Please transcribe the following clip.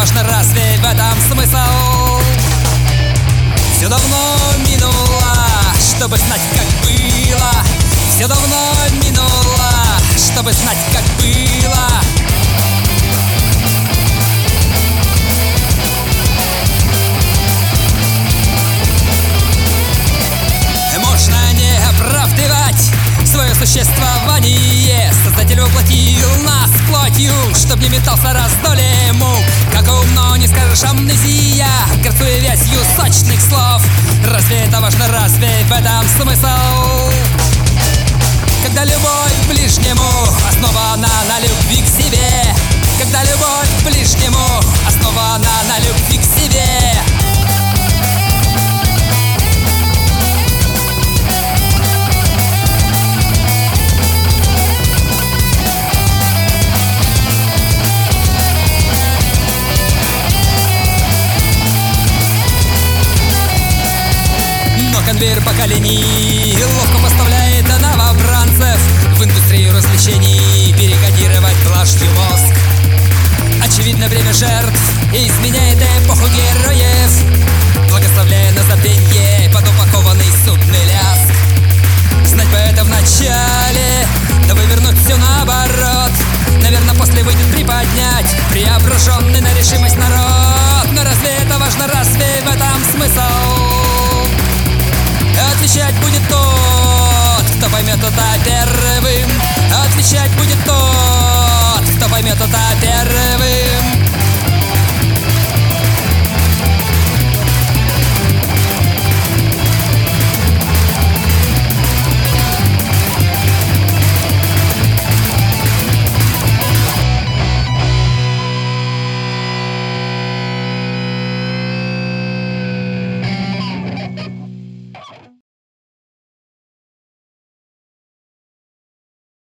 важно, разве в этом смысл? Все давно минуло, чтобы знать, как было. Все давно минуло, чтобы знать, как было. Можно не оправдывать свое существование. Создатель воплотил нас плотью, чтоб не метался раздолье мук. Как умно не скажешь, амнезия, горцуя вязью сочных слов. Разве это важно, разве в этом смысл? Когда любовь к ближнему основана на любви к себе. Когда любовь к ближнему основана на любви к себе. Конвейер поколений ловко поставляет новобранцев в индустрию развлечений перекодировать клашью мозг. Очевидно, время жертв изменяет эпоху героев.